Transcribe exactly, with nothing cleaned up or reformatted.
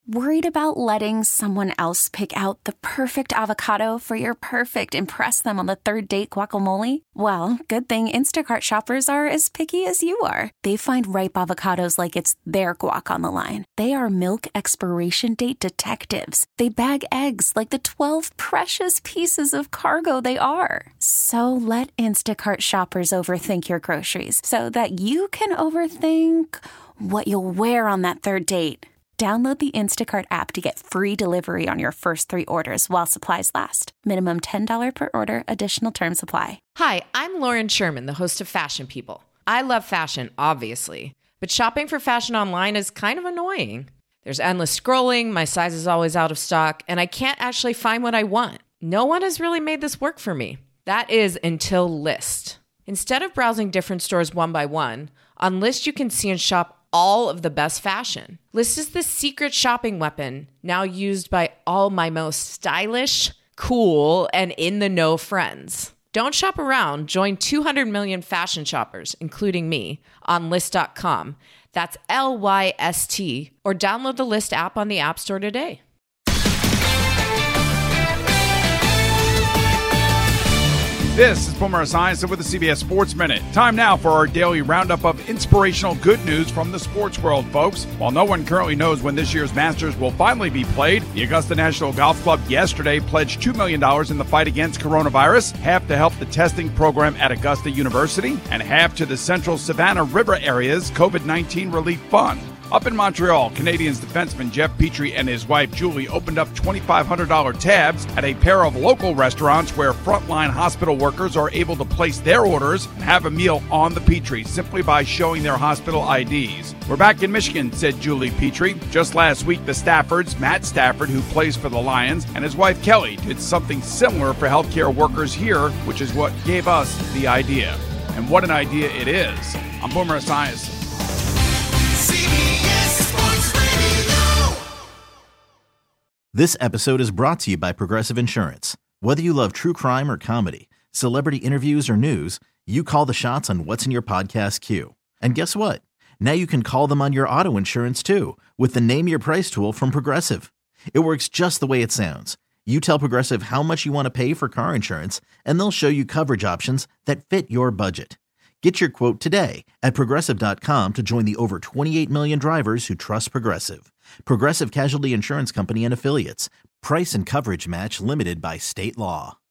Worried about letting someone else pick out the perfect avocado for your perfect impress them on the third date guacamole? Well, good thing Instacart shoppers are as picky as you are. They find ripe avocados like it's their guac on the line. They are milk expiration date detectives. They bag eggs like the twelve precious pieces of cargo they are. So let Instacart shoppers overthink your groceries so that you can overthink what you'll wear on that third date. Download the Instacart app to get free delivery on your first three orders while supplies last. Minimum ten dollars per order. Additional terms apply. Hi, I'm Lauren Sherman, the host of Fashion People. I love fashion, obviously, but shopping for fashion online is kind of annoying. There's endless scrolling, my size is always out of stock, and I can't actually find what I want. No one has really made this work for me. That is until Lyst. Instead of browsing different stores one by one, on Lyst you can see and shop all of the best fashion. Lyst is the secret shopping weapon now used by all my most stylish, cool, and in-the-know friends. Don't shop around. Join two hundred million fashion shoppers, including me, on Lyst dot com. That's L Y S T. Or download the Lyst app on the App Store today. This is Boomer Esiason with the C B S Sports Minute. Time now for our daily roundup of inspirational good news from the sports world, folks. While no one currently knows when this year's Masters will finally be played, the Augusta National Golf Club yesterday pledged two million dollars in the fight against coronavirus, half to help the testing program at Augusta University, and half to the Central Savannah River area's COVID nineteen relief fund. Up in Montreal, Canadians defenseman Jeff Petrie and his wife Julie opened up twenty-five hundred dollars tabs at a pair of local restaurants where frontline hospital workers are able to place their orders and have a meal on the Petrie simply by showing their hospital I Ds. We're back in Michigan, said Julie Petrie. Just last week, the Staffords, Matt Stafford, who plays for the Lions, and his wife Kelly did something similar for healthcare workers here, which is what gave us the idea. And what an idea it is. I'm Boomer Esiason. This episode is brought to you by Progressive Insurance. Whether you love true crime or comedy, celebrity interviews or news, you call the shots on what's in your podcast queue. And guess what? Now you can call them on your auto insurance too with the Name Your Price tool from Progressive. It works just the way it sounds. You tell Progressive how much you want to pay for car insurance, and they'll show you coverage options that fit your budget. Get your quote today at Progressive dot com to join the over twenty-eight million drivers who trust Progressive. Progressive Casualty Insurance Company and Affiliates. Price and coverage match limited by state law.